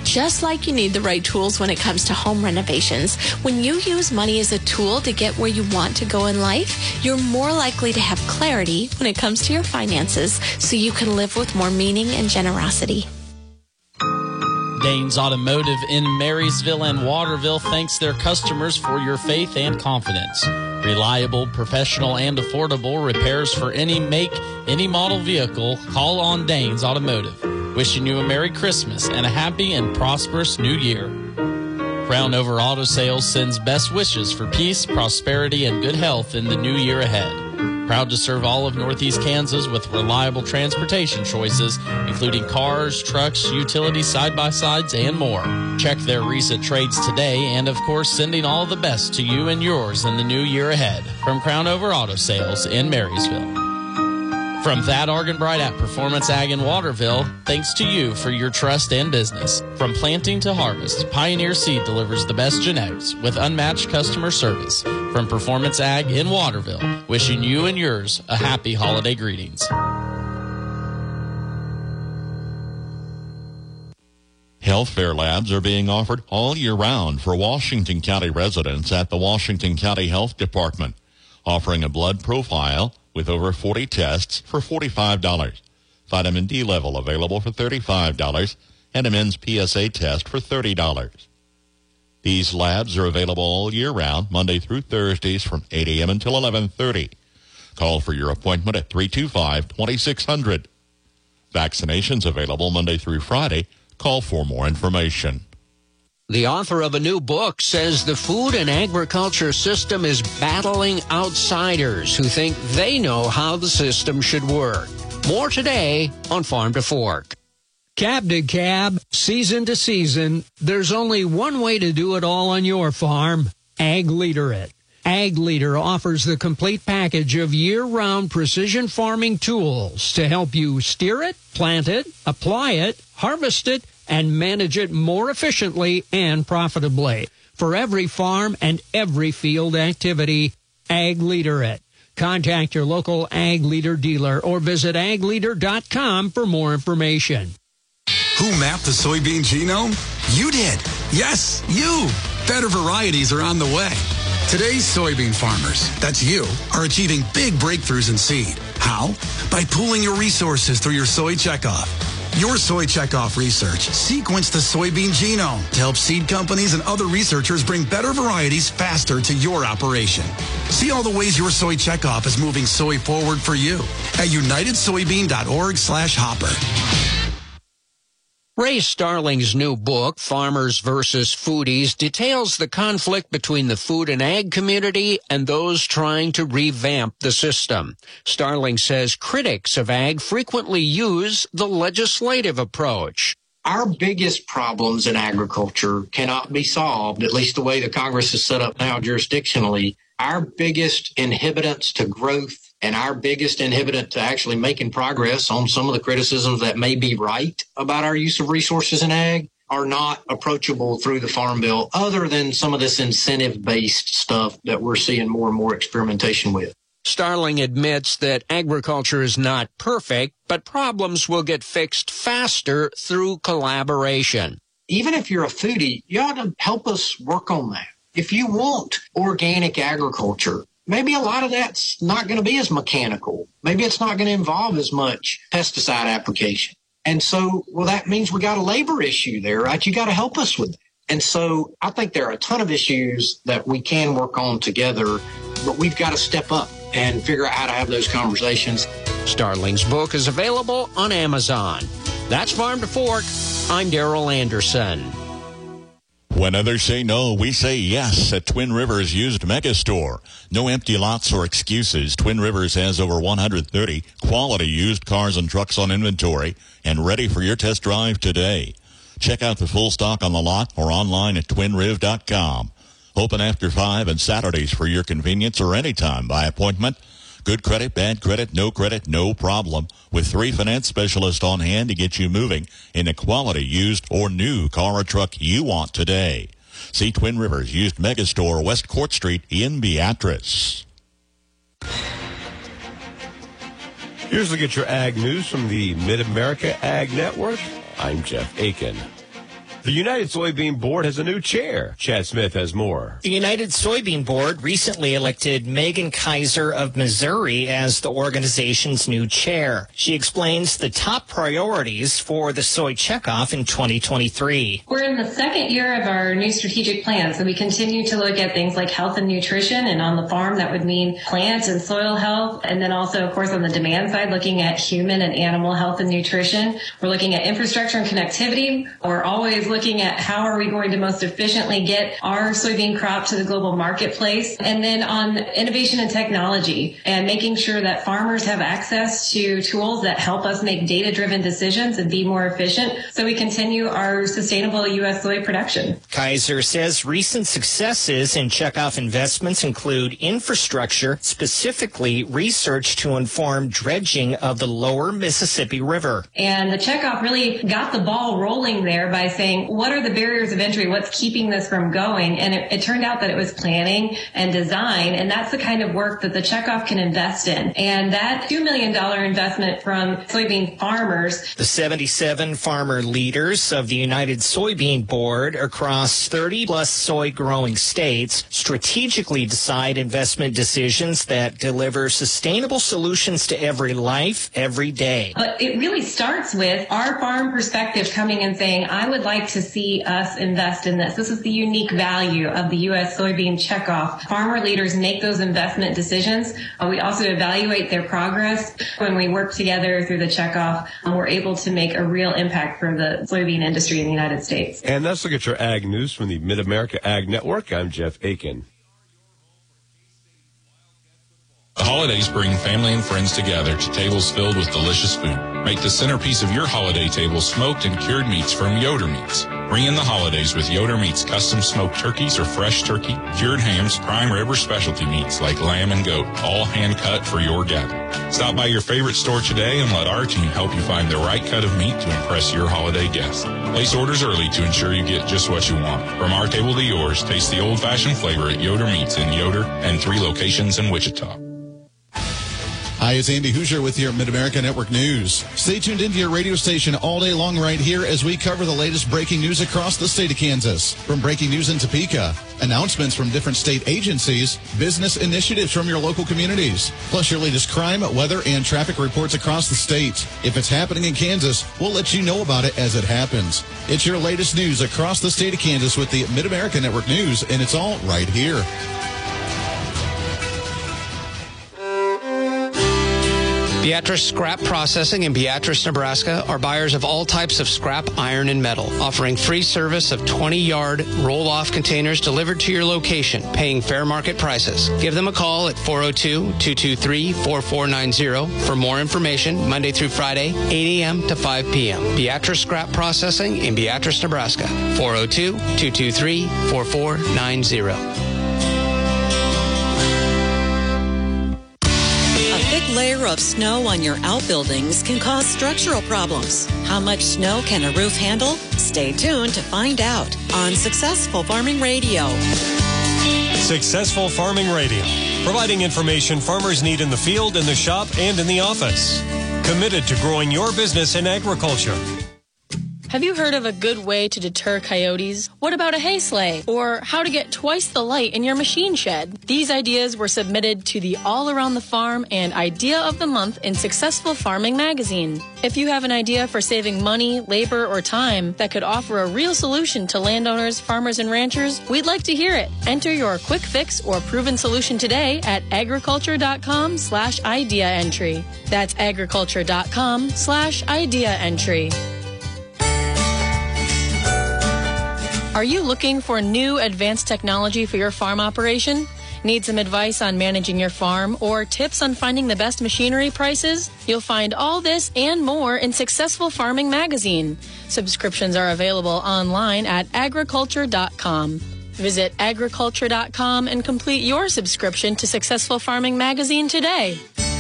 Just like you need the right tools when it comes to home renovations, when you use money as a tool to get where you want to go in life, you're more likely to have clarity when it comes to your finances, so you can live with more meaning and generosity. Danes Automotive in Marysville and Waterville thanks their customers for your faith and confidence. Reliable, professional, and affordable repairs for any make, any model vehicle. Call on Danes Automotive. Wishing you a Merry Christmas and a happy and prosperous New Year. Crown Over Auto Sales sends best wishes for peace, prosperity, and good health in the new year ahead. Proud to serve all of Northeast Kansas with reliable transportation choices, including cars, trucks, utility side-by-sides, and more. Check their recent trades today, and of course, sending all the best to you and yours in the new year ahead. From Crown Over Auto Sales in Marysville. From Thad Argenbright at Performance Ag in Waterville, thanks to you for your trust and business. From planting to harvest, Pioneer Seed delivers the best genetics with unmatched customer service. From Performance Ag in Waterville, wishing you and yours a happy holiday greetings. Health fair labs are being offered all year round for Washington County residents at the Washington County Health Department, offering a blood profile with over forty tests for forty-five dollars. Vitamin D level available for thirty-five dollars and a men's P S A test for thirty dollars. These labs are available all year round, Monday through Thursdays from eight a.m. until eleven thirty. Call for your appointment at three two five, two six zero zero. Vaccinations available Monday through Friday. Call for more information. The author of a new book says the food and agriculture system is battling outsiders who think they know how the system should work. More today on Farm to Fork. Cab to cab, season to season, there's only one way to do it all on your farm. Ag Leader It. Ag Leader offers the complete package of year-round precision farming tools to help you steer it, plant it, apply it, harvest it, and manage it more efficiently and profitably. For every farm and every field activity, Ag Leader It. Contact your local Ag Leader dealer or visit ag leader dot com for more information. Who mapped the soybean genome? You did. Yes, you. Better varieties are on the way. Today's soybean farmers, that's you, are achieving big breakthroughs in seed. How? By pooling your resources through your Soy Checkoff. Your Soy Checkoff research sequenced the soybean genome to help seed companies and other researchers bring better varieties faster to your operation. See all the ways your Soy Checkoff is moving soy forward for you at united soybean dot org slash hopper. Ray Starling's new book, Farmers versus Foodies, details the conflict between the food and ag community and those trying to revamp the system. Starling says critics of ag frequently use the legislative approach. Our biggest problems in agriculture cannot be solved, at least the way the Congress is set up now jurisdictionally. Our biggest inhibitants to growth and our biggest inhibitant to actually making progress on some of the criticisms that may be right about our use of resources in ag are not approachable through the Farm Bill, other than some of this incentive-based stuff that we're seeing more and more experimentation with. Starling admits that agriculture is not perfect, but problems will get fixed faster through collaboration. Even if you're a foodie, you ought to help us work on that. If you want organic agriculture, maybe a lot of that's not going to be as mechanical. Maybe it's not going to involve as much pesticide application. And so, well, that means we got a labor issue there, right? You got to help us with that. And so I think there are a ton of issues that we can work on together, but we've got to step up and figure out how to have those conversations. Starling's book is available on Amazon. That's Farm to Fork. I'm Darrell Anderson. When others say no, we say yes at Twin Rivers Used Megastore. No empty lots or excuses. Twin Rivers has over one hundred thirty quality used cars and trucks on inventory and ready for your test drive today. Check out the full stock on the lot or online at twin riv dot com. Open after five and Saturdays for your convenience or anytime by appointment. Good credit, bad credit, no credit, no problem. With three finance specialists on hand to get you moving in a quality used or new car or truck you want today. See Twin Rivers Used Megastore, West Court Street in Beatrice. Here's a look at your ag news from the Mid-America Ag Network. I'm Jeff Aiken. The United Soybean Board has a new chair. Chad Smith has more. The United Soybean Board recently elected Megan Kaiser of Missouri as the organization's new chair. She explains the top priorities for the soy checkoff in twenty twenty-three. We're in the second year of our new strategic plan, so we continue to look at things like health and nutrition, and on the farm that would mean plant and soil health, and then also, of course, on the demand side, looking at human and animal health and nutrition. We're looking at infrastructure and connectivity. We're always looking at how are we going to most efficiently get our soybean crop to the global marketplace, and then on innovation and technology, and making sure that farmers have access to tools that help us make data-driven decisions and be more efficient, so we continue our sustainable U S soy production. Kaiser says recent successes in checkoff investments include infrastructure, specifically research to inform dredging of the lower Mississippi River. And the checkoff really got the ball rolling there by saying, what are the barriers of entry? What's keeping this from going? And it, it turned out that it was planning and design, and that's the kind of work that the checkoff can invest in. And that two million dollars investment from soybean farmers. The seventy-seven farmer leaders of the United Soybean Board across thirty plus soy growing states strategically decide investment decisions that deliver sustainable solutions to every life, every day. But it really starts with our farm perspective coming and saying, I would like to see us invest in this. This is the unique value of the U S soybean checkoff. Farmer leaders make those investment decisions. Uh, we also evaluate their progress. When we work together through the checkoff, um, we're able to make a real impact for the soybean industry in the United States. And let's look at your ag news from the Mid-America Ag Network. I'm Jeff Aiken. The holidays bring family and friends together to tables filled with delicious food. Make the centerpiece of your holiday table smoked and cured meats from Yoder Meats. Bring in the holidays with Yoder Meats custom smoked turkeys or fresh turkey, cured hams, prime rib, or specialty meats like lamb and goat, all hand cut for your gathering. Stop by your favorite store today and let our team help you find the right cut of meat to impress your holiday guests. Place orders early to ensure you get just what you want. From our table to yours, taste the old-fashioned flavor at Yoder Meats in Yoder and three locations in Wichita. Hi, it's Andy Hoosier with your Mid-America Network News. Stay tuned into your radio station all day long right here as we cover the latest breaking news across the state of Kansas. From breaking news in Topeka, announcements from different state agencies, business initiatives from your local communities, plus your latest crime, weather, and traffic reports across the state. If it's happening in Kansas, we'll let you know about it as it happens. It's your latest news across the state of Kansas with the Mid-America Network News, and it's all right here. Beatrice Scrap Processing in Beatrice, Nebraska are buyers of all types of scrap iron and metal, offering free service of twenty-yard roll-off containers delivered to your location, paying fair market prices. Give them a call at four oh two, two two three, four four nine zero for more information, Monday through Friday, eight a.m. to five p.m. Beatrice Scrap Processing in Beatrice, Nebraska, four oh two, two two three, four four nine zero. Layer of snow on your outbuildings can cause structural problems. How much snow can a roof handle? Stay tuned to find out on Successful Farming Radio. Successful Farming Radio, providing information farmers need in the field, in the shop, and in the office. Committed to growing your business in agriculture. Have you heard of a good way to deter coyotes? What about a hay sleigh? Or how to get twice the light in your machine shed? These ideas were submitted to the All Around the Farm and Idea of the Month in Successful Farming magazine. If you have an idea for saving money, labor, or time that could offer a real solution to landowners, farmers, and ranchers, we'd like to hear it. Enter your quick fix or proven solution today at agriculture.com slash idea entry. That's agriculture.com slash idea entry. Are you looking for new advanced technology for your farm operation? Need some advice on managing your farm or tips on finding the best machinery prices? You'll find all this and more in Successful Farming magazine. Subscriptions are available online at agriculture dot com. Visit agriculture dot com and complete your subscription to Successful Farming magazine today.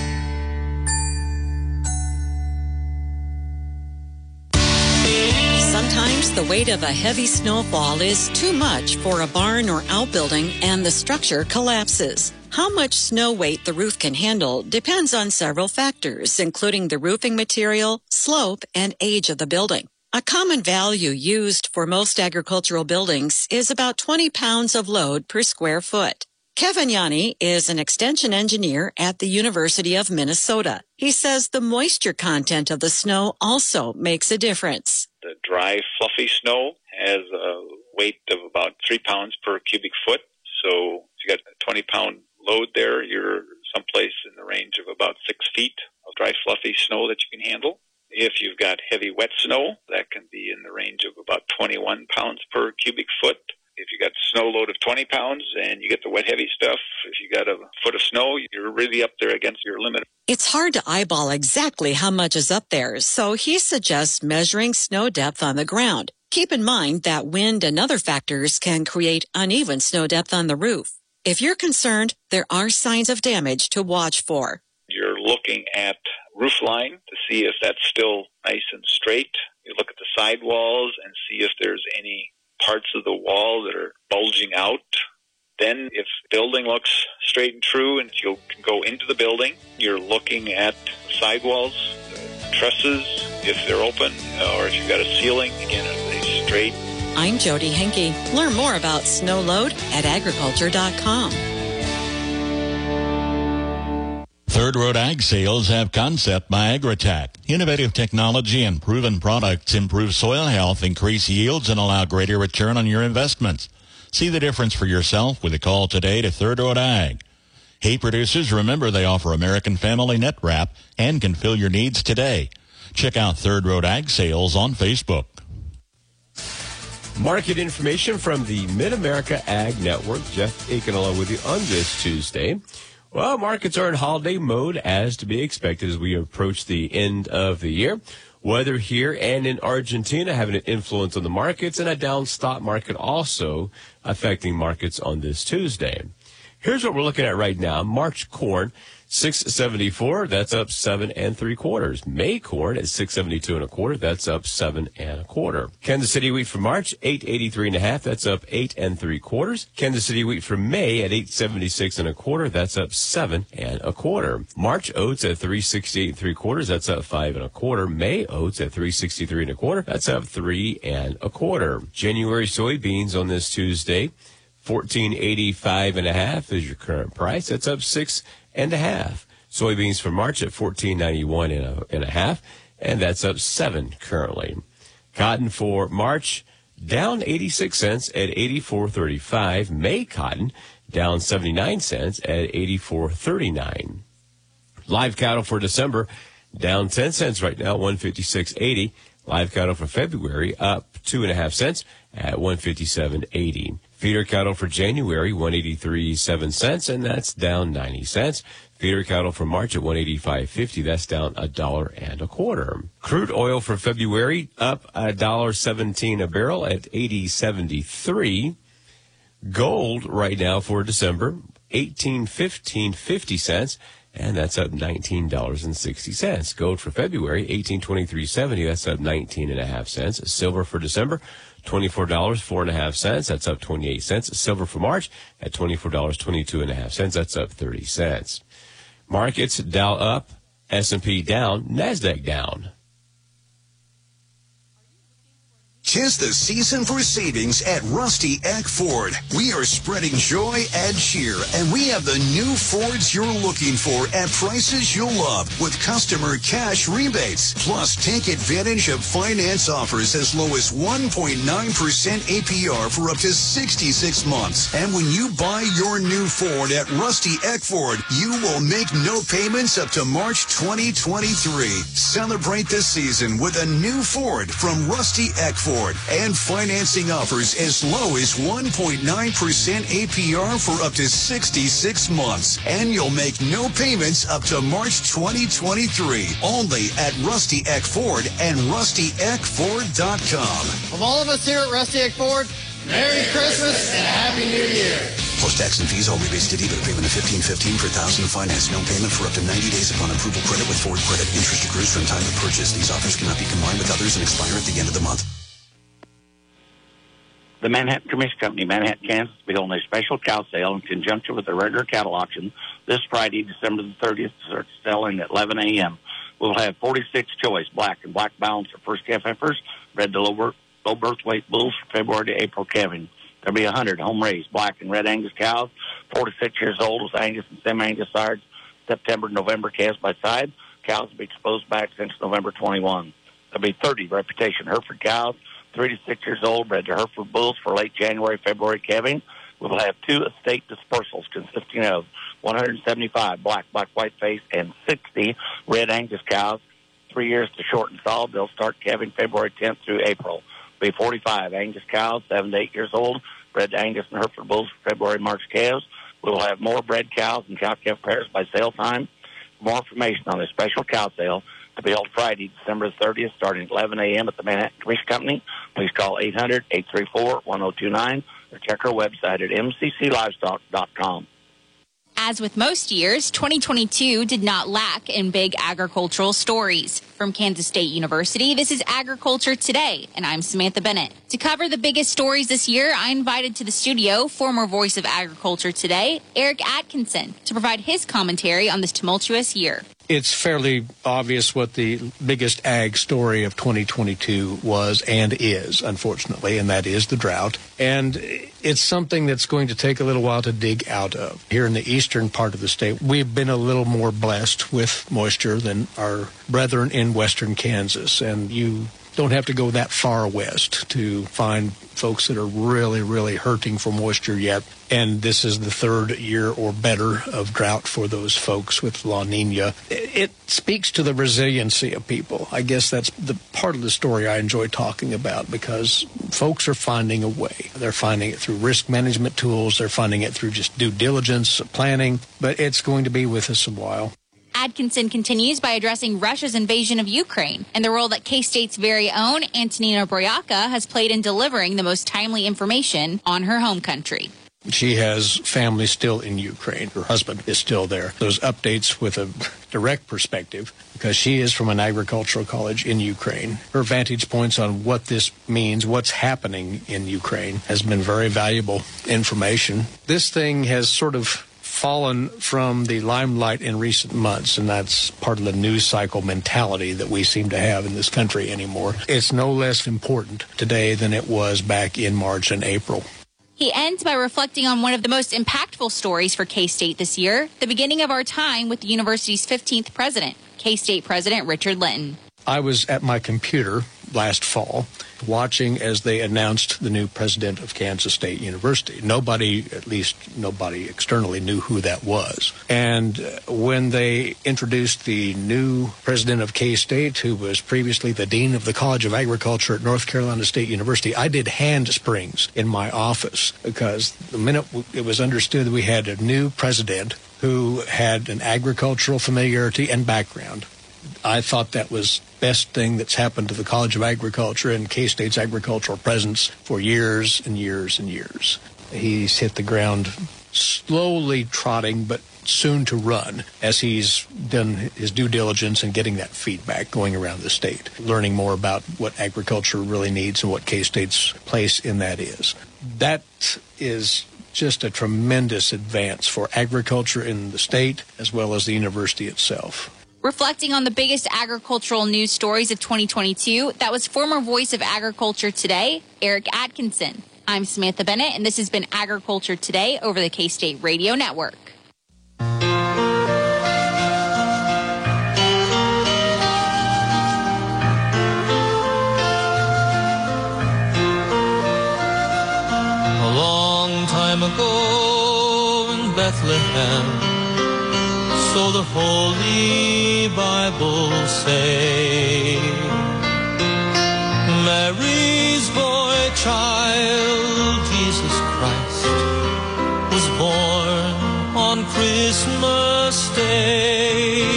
Sometimes the weight of a heavy snowfall is too much for a barn or outbuilding and the structure collapses. How much snow weight the roof can handle depends on several factors, including the roofing material, slope, and age of the building. A common value used for most agricultural buildings is about twenty pounds of load per square foot. Kevin Yanni is an extension engineer at the University of Minnesota. He says the moisture content of the snow also makes a difference. The dry, fluffy snow has a weight of about three pounds per cubic foot. So if you got a twenty pound load there, you're someplace in the range of about six feet of dry, fluffy snow that you can handle. If you've got heavy, wet snow, that can be in the range of about twenty-one pounds per cubic foot. If you got a snow load of twenty pounds and you get the wet, heavy stuff, if you got a foot of snow, you're really up there against your limit. It's hard to eyeball exactly how much is up there, so he suggests measuring snow depth on the ground. Keep in mind that wind and other factors can create uneven snow depth on the roof. If you're concerned, there are signs of damage to watch for. You're looking at roof line to see if that's still nice and straight. You look at the side walls and see if there's any parts of the wall that are bulging out. Then if the building looks straight and true and you can go into the building, you're looking at sidewalls, trusses, if they're open, or if you've got a ceiling, again, are they straight? I'm Jody Henke. Learn more about snow load at agriculture dot com. Third Road Ag Sales have Concept by Agritech. Innovative technology and proven products improve soil health, increase yields, and allow greater return on your investments. See the difference for yourself with a call today to Third Road Ag. Hay producers, remember they offer American Family Net Wrap and can fill your needs today. Check out Third Road Ag Sales on Facebook. Market information from the Mid-America Ag Network. Jeff Aikenella with you on this Tuesday. Well, markets are in holiday mode, as to be expected as we approach the end of the year. Weather here and in Argentina having an influence on the markets, and a down stock market also affecting markets on this Tuesday. Here's what we're looking at right now. March corn, six seventy-four. That's up seven and three quarters. May corn at six seventy-two and a quarter. That's up seven and a quarter. Kansas City wheat for March, eight eighty-three and a half. That's up eight and three quarters. Kansas City wheat for May at eight seventy-six and a quarter. That's up seven and a quarter. March oats at three sixty-eight and three quarters. That's up five and a quarter. May oats at three sixty-three and a quarter. That's up three and a quarter. January soybeans on this Tuesday, fourteen eighty-five and a half is your current price. That's up six and a half. Soybeans for March at fourteen ninety-one and a, and a half, and that's up seven currently. Cotton for March down eighty-six cents at eighty-four thirty-five. May cotton down seventy-nine cents at eighty-four thirty-nine. Live cattle for December down ten cents right now, one fifty-six eighty. Live cattle for February up two and a half cents at one fifty-seven eighty. Feeder cattle for January, one eighty-three seven cents, and that's down ninety cents. Feeder cattle for March at one eighty-five fifty, that's down a dollar and a quarter. Crude oil for February up a dollar seventeen a barrel at eighty seventy-three. Gold right now for December, eighteen fifteen fifty cents. And that's up nineteen dollars and sixty cents. Gold for February, eighteen twenty-three seventy. That's up nineteen and a half cents. Silver for December, twenty-four dollars four and a half cents. That's up twenty-eight cents. Silver for March at twenty-four dollars twenty-two and a half cents. That's up thirty cents. Markets, Dow up, S and P down, NASDAQ down. 'Tis the season for savings at Rusty Eck Ford. We are spreading joy and cheer, and we have the new Fords you're looking for at prices you'll love with customer cash rebates. Plus, take advantage of finance offers as low as one point nine percent A P R for up to sixty-six months. And when you buy your new Ford at Rusty Eck Ford, you will make no payments up to March twenty twenty-three. Celebrate this season with a new Ford from Rusty Eck Ford. And financing offers as low as one point nine percent A P R for up to sixty-six months. And you'll make no payments up to March twenty twenty-three. Only at Rusty Eck Ford and rusty eck ford dot com. From all of us here at Rusty Eck Ford, Merry Christmas and Happy New Year. Plus tax and fees, all rebates to dealer. Payment of fifteen fifteen per thousand finance. No payment for up to ninety days upon approval credit with Ford credit. Interest accrues from time of purchase. These offers cannot be combined with others and expire at the end of the month. The Manhattan Commission Company, Manhattan, Kansas, will be holding a special cow sale in conjunction with the regular cattle auction this Friday, December the thirtieth, to selling at eleven a.m. We'll have forty-six choice black and black balance for first calf heifers, bred to low birth, low birth weight bulls from February to April calving. There'll be one hundred home-raised black and red Angus cows, four to six years old with Angus and semi-Angus sires, September to November calves by side. Cows will be exposed back since November twenty-one. There'll be thirty reputation Hereford cows, three to six years old, bred to Hereford bulls for late January, February calving. We will have two estate dispersals consisting of one hundred seventy-five black, black, white face, and sixty red Angus cows, three years to short and solid. They'll start calving February tenth through April. There'll be forty-five Angus cows, seven to eight years old, bred to Angus and Hereford bulls for February, March calves. We will have more bred cows and cow-calf pairs by sale time. For more information on this special cow sale to be held Friday, December thirtieth, starting at eleven a.m. at the Manhattan Commission Company, please call eight hundred, eight three four, one oh two nine or check our website at m c c livestock dot com. As with most years, twenty twenty-two did not lack in big agricultural stories. From Kansas State University, this is Agriculture Today, and I'm Samantha Bennett. To cover the biggest stories this year, I invited to the studio former voice of Agriculture Today, Eric Atkinson, to provide his commentary on this tumultuous year. It's fairly obvious what the biggest ag story of twenty twenty-two was and is, unfortunately, and that is the drought. And it's something that's going to take a little while to dig out of. Here in the eastern part of the state, we've been a little more blessed with moisture than our brethren in western Kansas, and you don't have to go that far west to find folks that are really, really hurting for moisture yet. And this is the third year or better of drought for those folks with La Nina. It speaks to the resiliency of people. I guess that's the part of the story I enjoy talking about, because folks are finding a way. They're finding it through risk management tools. They're finding it through just due diligence, planning. But it's going to be with us a while. Atkinson continues by addressing Russia's invasion of Ukraine and the role that K-State's very own Antonina Broyaka has played in delivering the most timely information on her home country. She has family still in Ukraine. Her husband is still there. Those updates with a direct perspective, because she is from an agricultural college in Ukraine. Her vantage points on what this means, what's happening in Ukraine, has been very valuable information. This thing has sort of fallen from the limelight in recent months, and that's part of the news cycle mentality that we seem to have in this country anymore. It's no less important today than it was back in March and April. He ends by reflecting on one of the most impactful stories for K-State this year, the beginning of our time with the university's fifteenth president, K-State President Richard Linton. I was at my computer last fall watching as they announced the new president of Kansas State University. Nobody, at least nobody externally, knew who that was. And when they introduced the new president of K-State, who was previously the dean of the College of Agriculture at North Carolina State University, I did handsprings in my office, because the minute it was understood that we had a new president who had an agricultural familiarity and background, I thought that was the best thing that's happened to the College of Agriculture and K-State's agricultural presence for years and years and years. He's hit the ground slowly trotting, but soon to run, as he's done his due diligence and getting that feedback going around the state, learning more about what agriculture really needs and what K-State's place in that is. That is just a tremendous advance for agriculture in the state as well as the university itself. Reflecting on the biggest agricultural news stories of twenty twenty-two, that was former voice of Agriculture Today, Eric Atkinson. I'm Samantha Bennett, and this has been Agriculture Today over the K-State Radio Network. A long time ago in Bethlehem, so the Holy Bible say, Mary's boy child, Jesus Christ, was born on Christmas Day.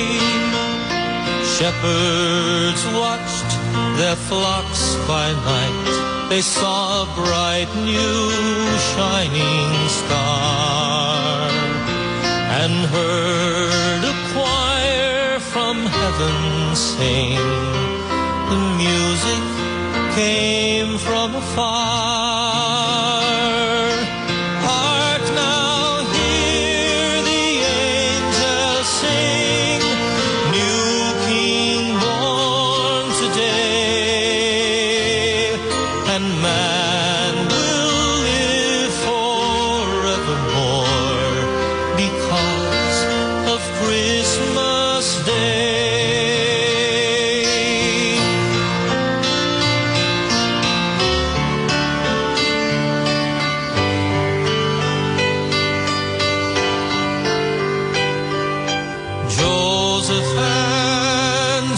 Shepherds watched their flocks by night. They saw a bright new shining star and heard a choir from heaven sing. The music came from afar. Hark now, hear the angels sing, new King born today.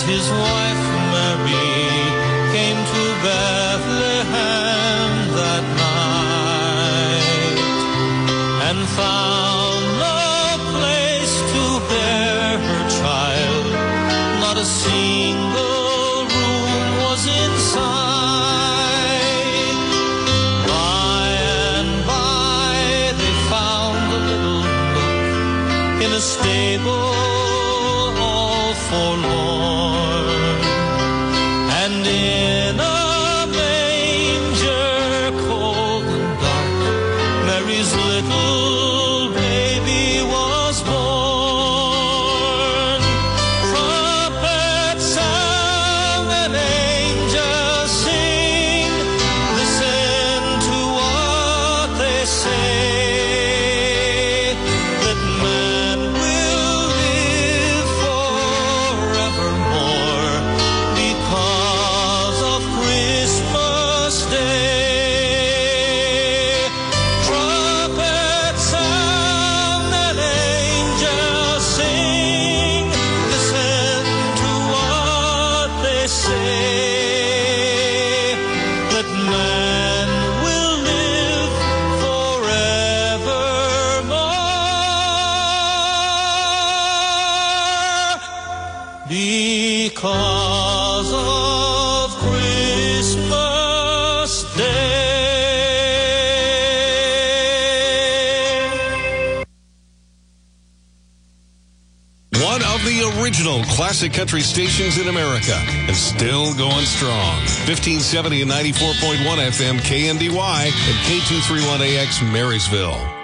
his wife Mary came to Bethlehem that night and found no place to bear her child. Not a single room was in sight. By and by they found a little nook in a stable all forlorn, and in a manger cold and dark Mary's little baby was born. Trumpets sound and angels sing, listen to what they say, that man will live forevermore because of Christmas Day. Trumpets sound and angels sing, listen to what they say, that man will live forevermore because of Christmas Day. One of the original classic country stations in America and still going strong. fifteen seventy and ninety-four point one F M K N D Y and K two thirty-one A X Marysville.